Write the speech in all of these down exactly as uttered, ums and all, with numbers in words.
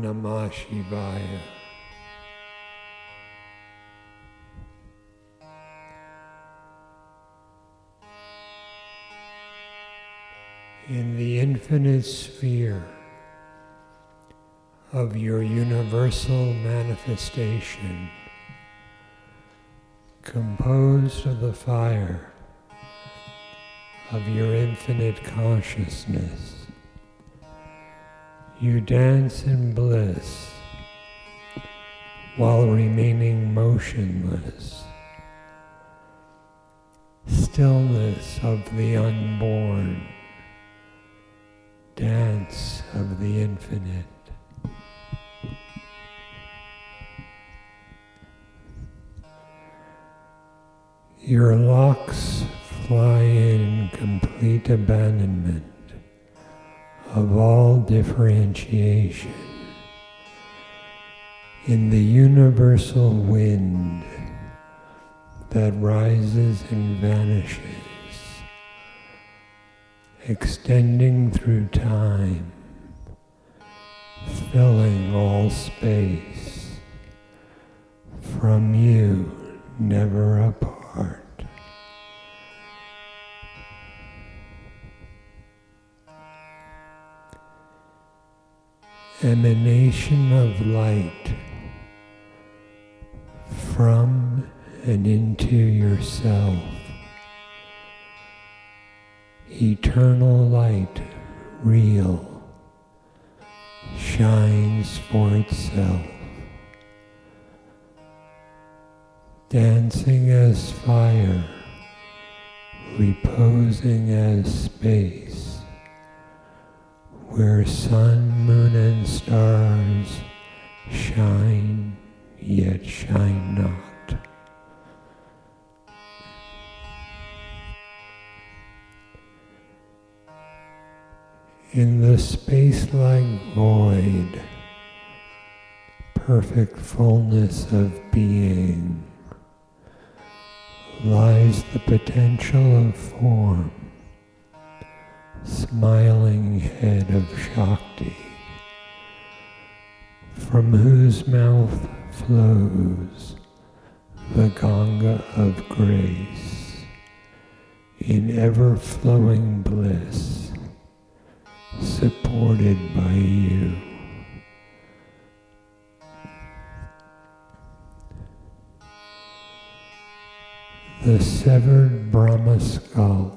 Namah Shivaya. In the infinite sphere of your universal manifestation, composed of the fire of your infinite consciousness, you dance in bliss while remaining motionless. Stillness of the unborn, dance of the infinite. Your locks fly in complete abandonment of all differentiation in the universal wind that rises and vanishes, extending through time, filling all space, from you never apart. Emanation of light from and into yourself. Eternal light, real, shines for itself. Dancing as fire, reposing as space, where sun, moon, and stars shine, yet shine not. In the space-like void, perfect fullness of being, lies the potential of form, smiling head of Shakti, from whose mouth flows the Ganga of grace, in ever-flowing bliss, supported by you. The severed Brahma skull,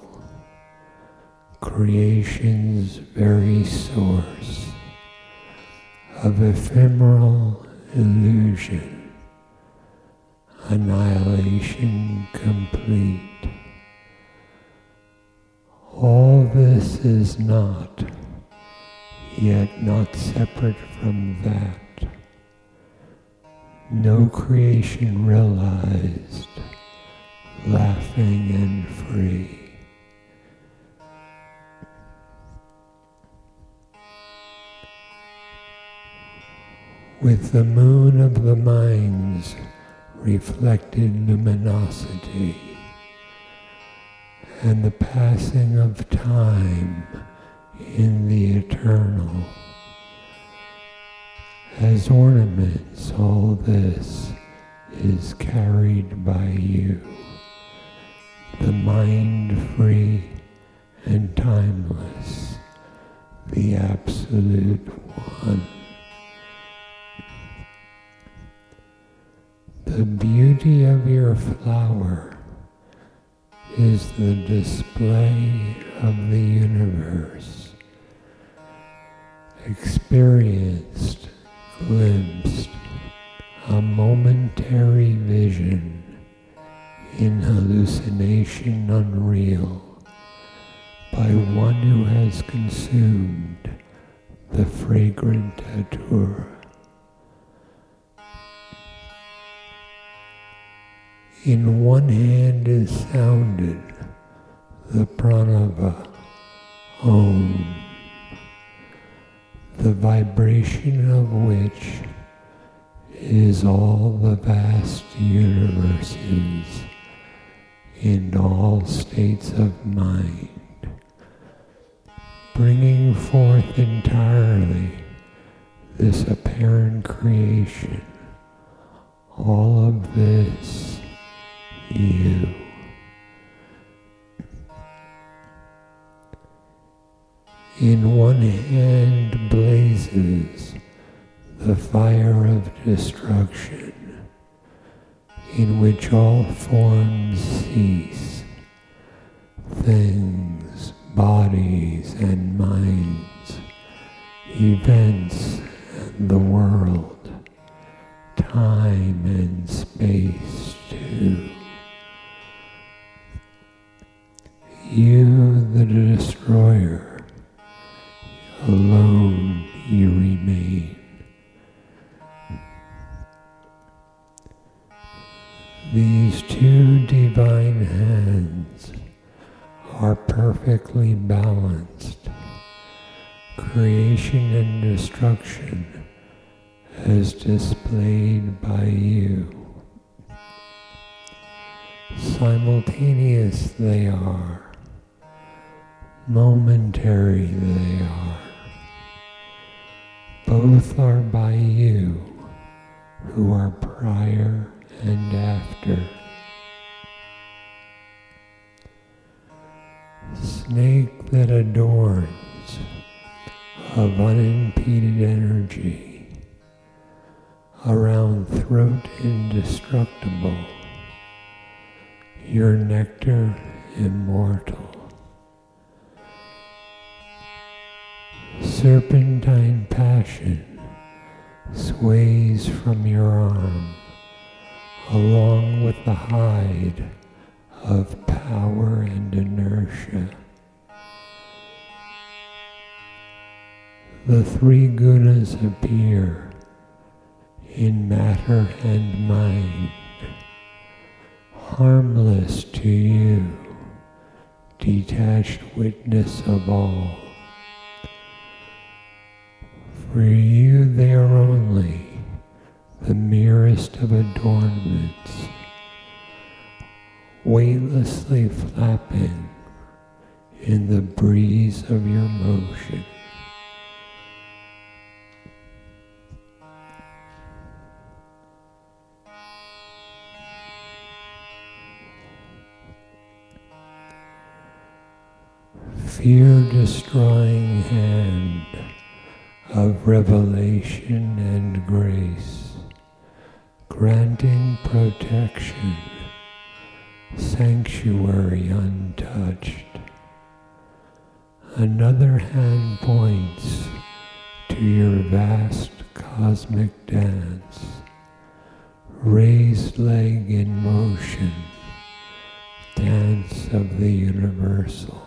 creation's very source of ephemeral illusion, annihilation complete. All this is not, yet not separate from that. No creation realized, laughing and free. With the moon of the mind's reflected luminosity, and the passing of time in the eternal, as ornaments all this is carried by you, the mind free and timeless, the absolute one. The beauty of your flower is the display of the universe, experienced, glimpsed, a momentary vision in hallucination unreal by one who has consumed the fragrant datura. In one hand is sounded the pranava, Om, the vibration of which is all the vast universes in all states of mind, bringing forth entirely this apparent creation, all of this, you. In one hand blazes the fire of destruction, in which all forms cease, things, bodies, and minds, events and the world, time and space too. You, the destroyer, alone you remain. These two divine hands are perfectly balanced, creation and destruction as displayed by you. Simultaneous they are, momentary they are. Both are by you, who are prior and after. Snake that adorns, of unimpeded energy, around throat indestructible, your nectar immortal. Serpentine passion sways from your arm, along with the hide of power and inertia. The three gunas appear in matter and mind, harmless to you, detached witness of all. For you they are only the merest of adornments, weightlessly flapping in the breeze of your motion. Fear-destroying hand of revelation and grace, granting protection, sanctuary untouched. Another hand points to your vast cosmic dance, raised leg in motion, dance of the universal.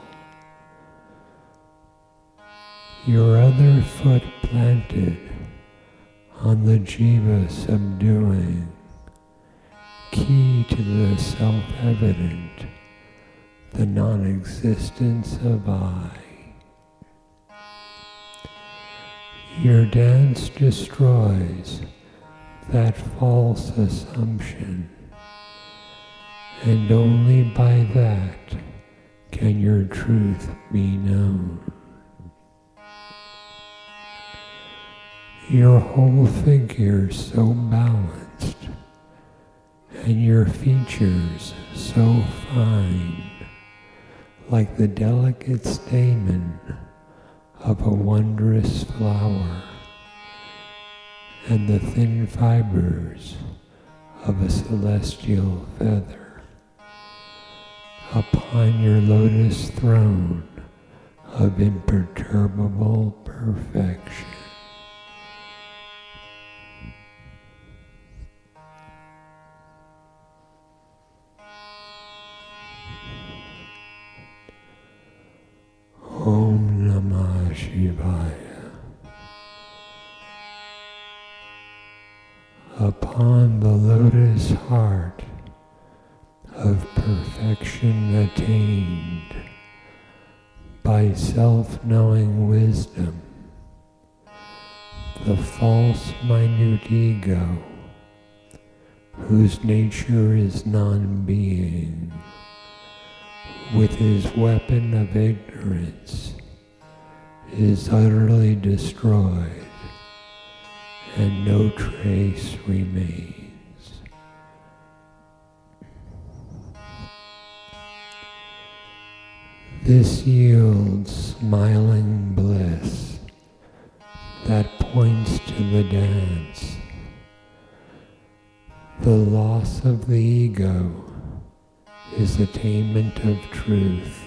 Your other foot planted on the jiva subduing, key to the self-evident, the non-existence of I. Your dance destroys that false assumption, and only by that can your truth be known. Your whole figure so balanced, and your features so fine, like the delicate stamen of a wondrous flower, and the thin fibers of a celestial feather, upon your lotus throne of imperturbable perfection. Om Namah Shivaya. Upon the lotus heart of perfection attained by self-knowing wisdom, the false minute ego, whose nature is non-being, with his weapon of ignorance, is utterly destroyed, and no trace remains. This yields smiling bliss that points to the dance. The loss of the ego is attainment of truth.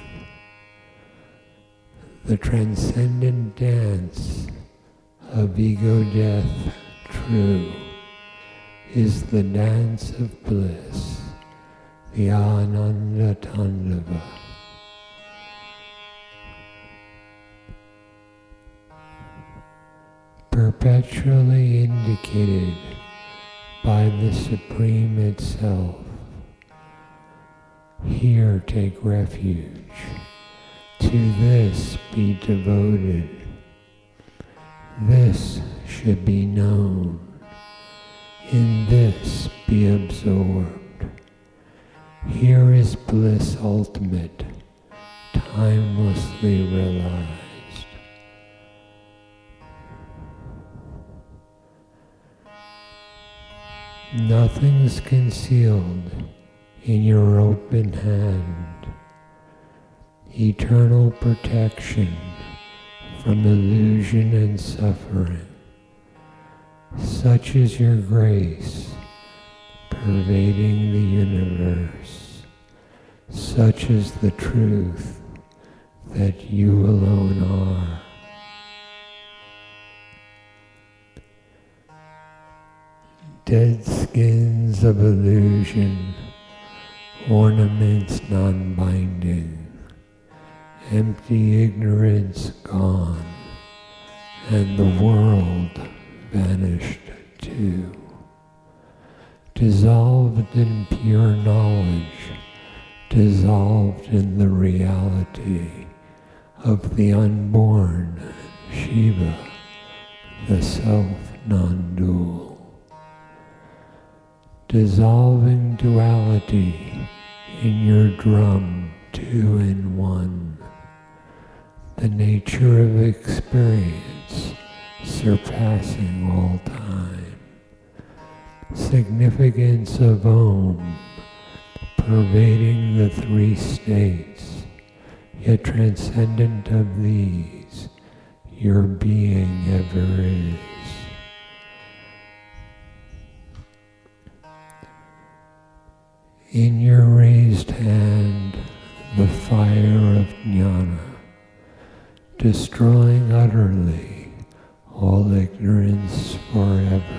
The transcendent dance of ego death true is the dance of bliss, the Ananda Tandava. Perpetually indicated by the Supreme itself. Here take refuge, to this be devoted, this should be known, in this be absorbed. Here is bliss ultimate, timelessly realized. Nothing's concealed in your open hand. Eternal protection from illusion and suffering. Such is your grace, pervading the universe. Such is the truth that you alone are. Dead skins of illusion, ornaments non-binding, empty ignorance gone, and the world vanished too. Dissolved in pure knowledge, dissolved in the reality of the unborn Shiva, the self non-dual. Dissolving duality in your drum, two in one. The nature of experience surpassing all time. Significance of Om pervading the three states, yet transcendent of these, your being ever is. In your raised hand, the fire of jnana, destroying utterly all ignorance forever.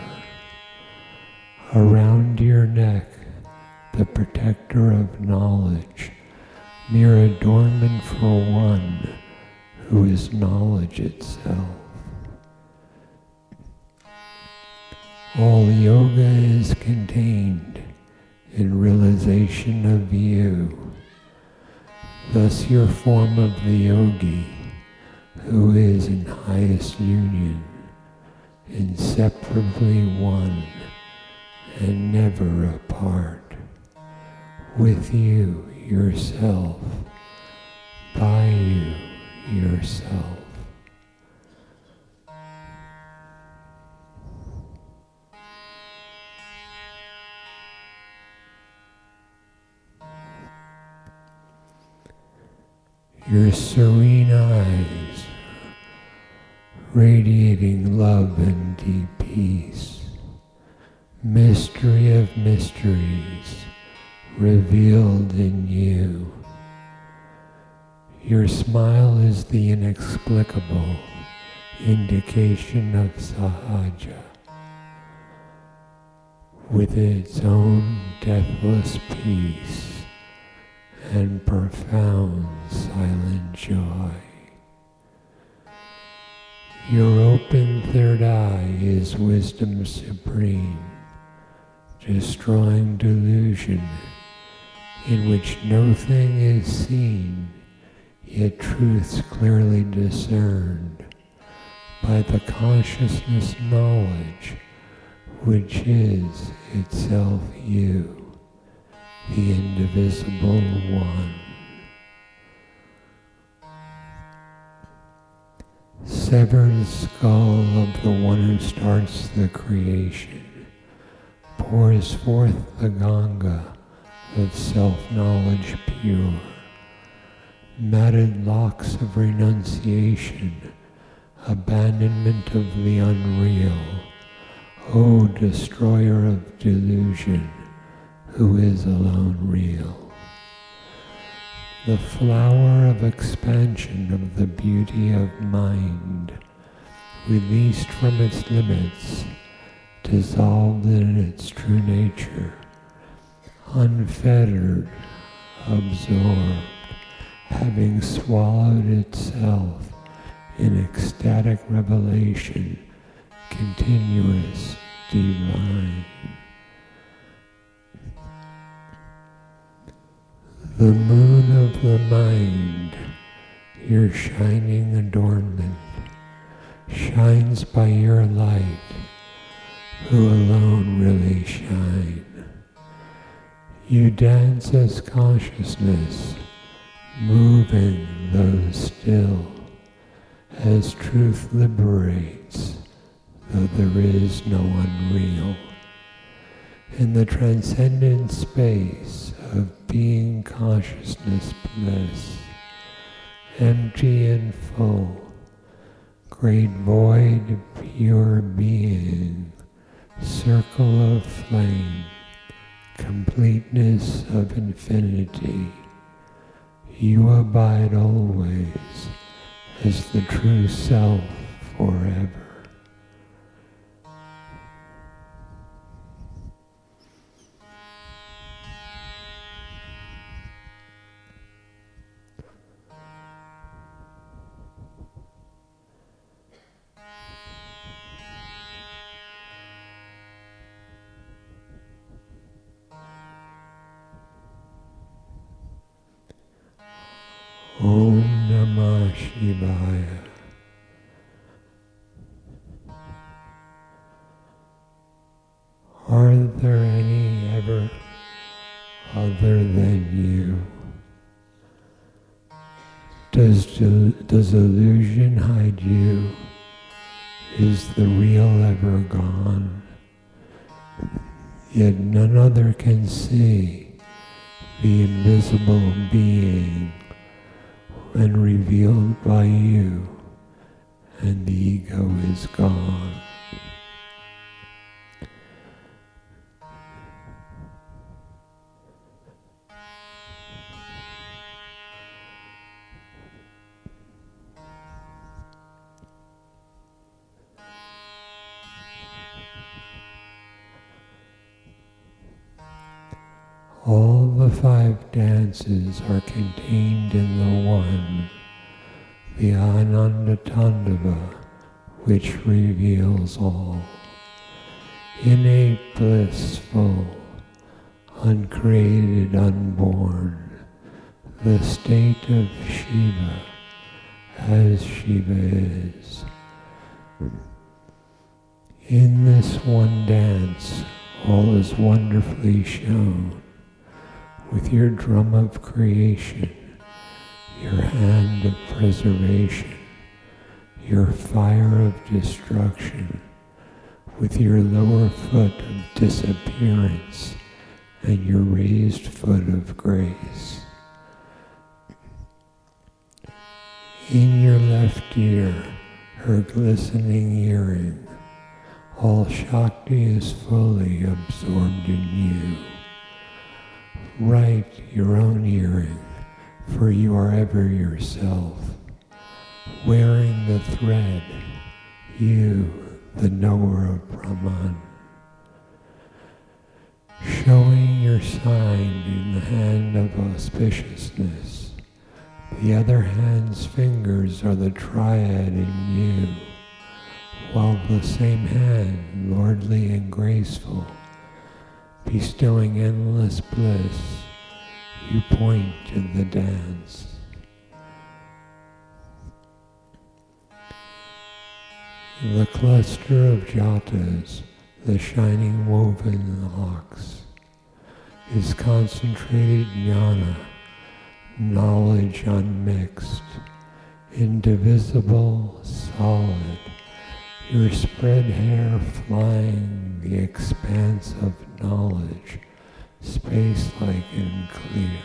Around your neck, the protector of knowledge, mere adornment for one who is knowledge itself. All yoga is contained in realization of you. Thus your form of the yogi, who is in highest union, inseparably one, and never apart, with you yourself, by you yourself. Your serene eyes, radiating love and deep peace, mystery of mysteries revealed in you. Your smile is the inexplicable indication of Sahaja, with its own deathless peace and profound silent joy. Your open third eye is wisdom supreme, destroying delusion, in which no thing is seen, yet truths clearly discerned by the consciousness knowledge, which is itself you, the indivisible one. severed skull of the one who starts the creation pours forth the Ganga of self-knowledge pure. Matted locks of renunciation, abandonment of the unreal, O destroyer of delusion, who is alone real. The flower of expansion of the beauty of mind, released from its limits, dissolved in its true nature, unfettered, absorbed, having swallowed itself in ecstatic revelation, continuous, divine. The moon of the mind, your shining adornment, shines by your light, who alone really shine. You dance as consciousness, moving though still, as truth liberates, though there is no unreal. In the transcendent space of being consciousness bliss, empty and full, great void, pure being, circle of flame, completeness of infinity, you abide always as the true self forever. Om Namah Shivaya. Are there any ever other than you? Does, does illusion hide you? Is the real ever gone? Yet none other can see the invisible being when revealed by you, and the ego is gone. All the five dances are contained in the one, the Ananda Tandava, which reveals all. Innate, blissful, uncreated, unborn, the state of Shiva, as Shiva is. In this one dance, all is wonderfully shown. With your drum of creation, your hand of preservation, your fire of destruction, with your lower foot of disappearance and your raised foot of grace. In your left ear, her glistening earring, all Shakti is fully absorbed in you. Write your own earring, for you are ever yourself, wearing the thread, you, the knower of Brahman. Showing your sign in the hand of auspiciousness, the other hand's fingers are the triad in you, while the same hand, lordly and graceful, bestowing endless bliss, you point to the dance. The cluster of jatas, the shining woven locks, is concentrated jnana, knowledge unmixed, indivisible, solid, your spread hair flying the expanse of knowledge, space-like and clear.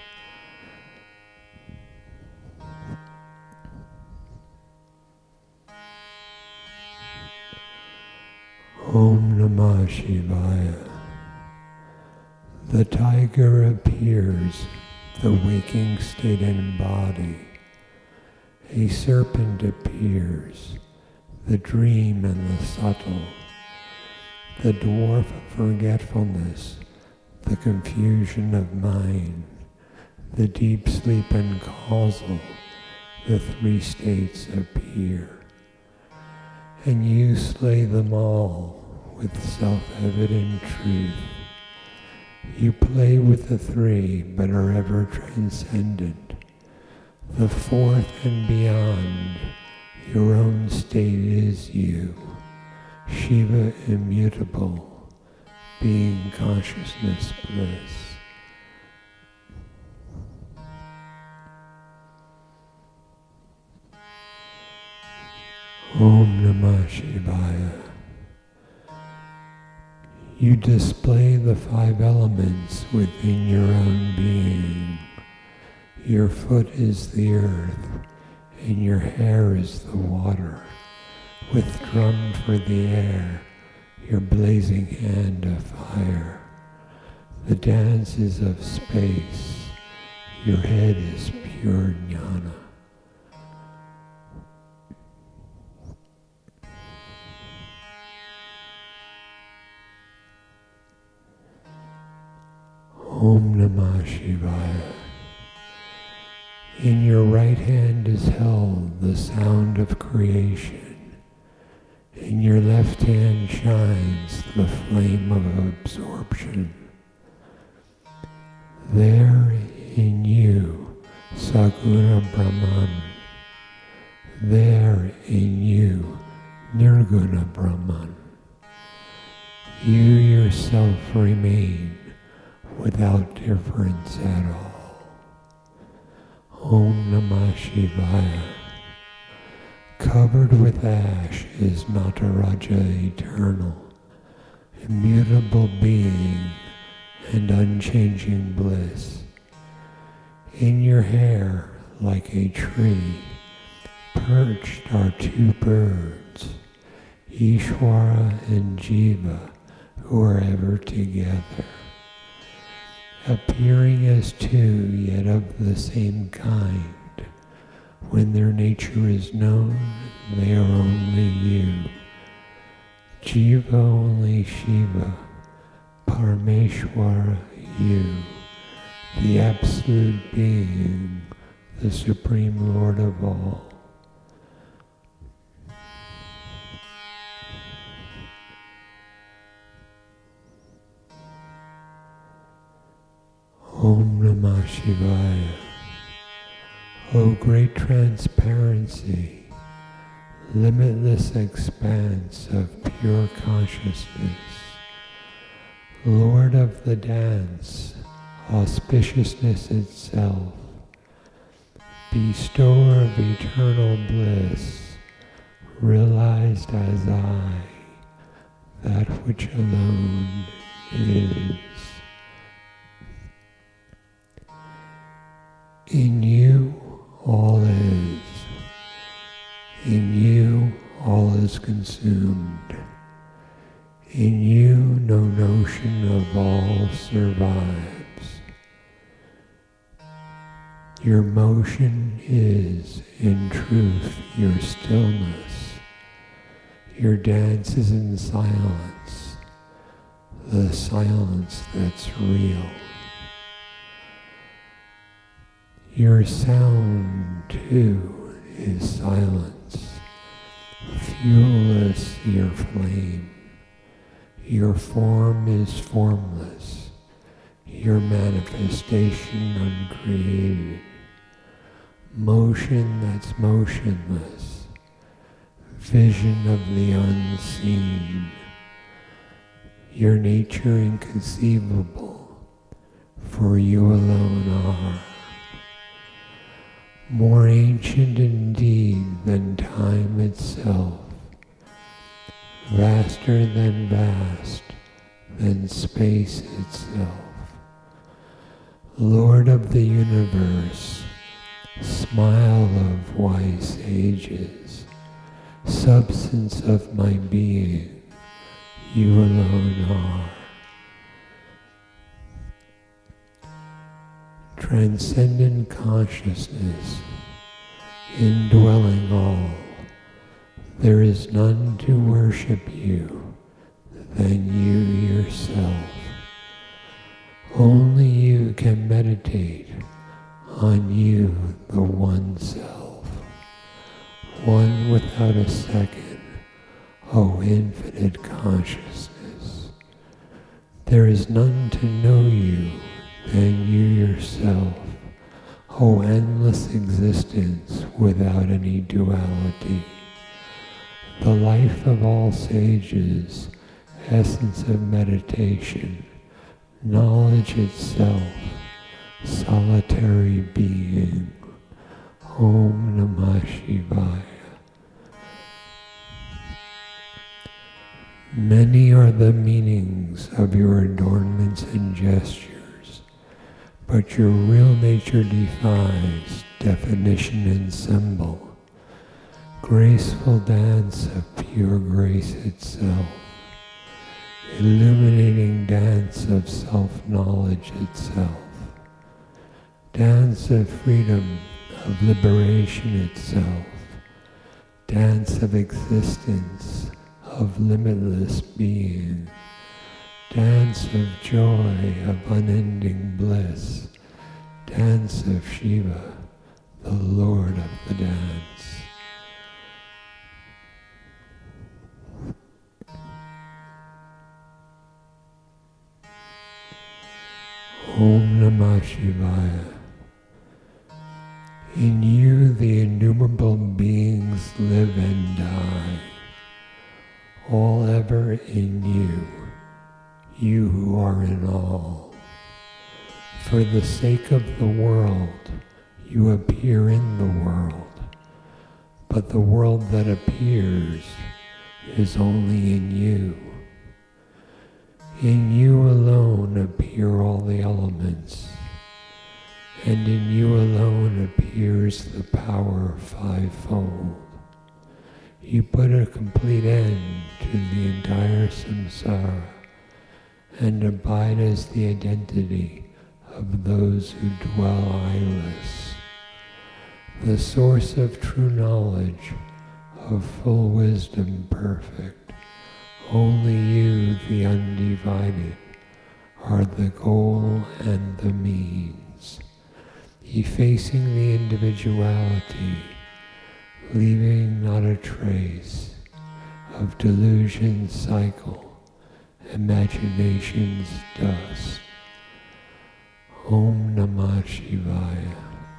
Om Namah Shivaya. The tiger appears, the waking state and body. A serpent appears, the dream and the subtle. The dwarf of forgetfulness, the confusion of mind. The deep sleep and causal, the three states appear. And you slay them all with self-evident truth. You play with the three, but are ever transcendent. The fourth and beyond, your own state is you. Shiva immutable, being consciousness bliss. Om Namah Shivaya. You display the five elements within your own being. Your foot is the earth, and your hair is the water. With drum for the air, your blazing hand of fire. The dance is of space, your head is pure jnana. Om Namah Shivaya. In your right hand is held the sound of creation. In your left hand shines the flame of absorption. There in you, Saguna Brahman. There in you, Nirguna Brahman. You yourself remain without difference at all. Om Namah Shivaya. Covered with ash is Nataraja eternal, immutable being and unchanging bliss. In your hair, like a tree, perched are two birds, Ishwara and Jiva, who are ever together. Appearing as two, yet of the same kind. When their nature is known, they are only you. Jiva only Shiva, Parameshwara you, the absolute being, the supreme Lord of all. Om Namah Shivaya. O great transparency, limitless expanse of pure consciousness, Lord of the dance, auspiciousness itself, bestower of eternal bliss, realized as I, that which alone is. In you, all is. In you, all is consumed. In you, no notion of all survives. Your motion is, in truth, your stillness. Your dance is in silence, the silence that's real. Your sound, too, is silence, fuelless your flame. Your form is formless, your manifestation uncreated. Motion that's motionless, vision of the unseen. Your nature inconceivable, for you alone are. more ancient indeed than time itself, vaster than vast, than space itself. Lord of the universe, smile of wise ages, substance of my being, you alone are. Transcendent consciousness, indwelling all, there is none to worship you than you yourself. Only you can meditate on you, the one self, one without a second, O infinite consciousness. There is none to know you than you yourself, O endless existence without any duality. The life of all sages, essence of meditation, knowledge itself, solitary being. Om Namah Shivaya. Many are the meanings of your adornments and gestures, but your real nature defies definition and symbol. Graceful dance of pure grace itself, illuminating dance of self-knowledge itself, dance of freedom, of liberation itself, dance of existence, of limitless being, dance of joy, of unending bliss, dance of Shiva, the Lord of the dance. Om Namah Shivaya. In you the innumerable beings live and die, all ever in you, you who are in all. For the sake of the world, you appear in the world, but the world that appears is only in you. In you alone appear all the elements, and in you alone appears the power fivefold. You put a complete end to the entire samsara and abide as the identity of those who dwell eyeless. The source of true knowledge, of full wisdom perfect, only you, the undivided, are the goal and the means, effacing the individuality, leaving not a trace of delusion's cycle, imagination's dust. Om Namah Shivaya.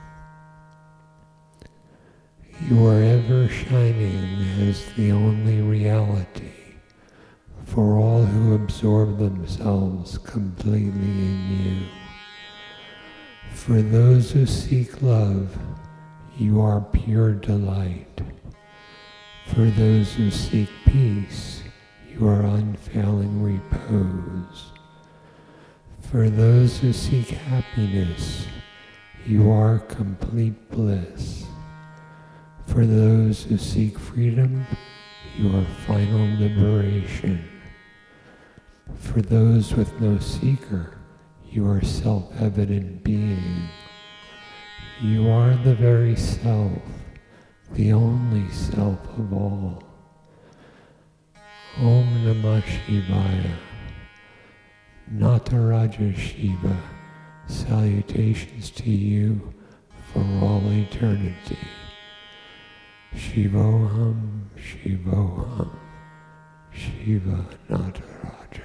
You are ever shining as the only reality for all who absorb themselves completely in you. For those who seek love, you are pure delight. For those who seek peace, you are unfailing repose. For those who seek happiness, you are complete bliss. For those who seek freedom, you are final liberation. For those with no seeker, you are self-evident being. You are the very self, the only self of all. Om Namah Shivaya. Nataraja Shiva, salutations to you for all eternity. Shivoham, Shivoham, Shiva Nataraja.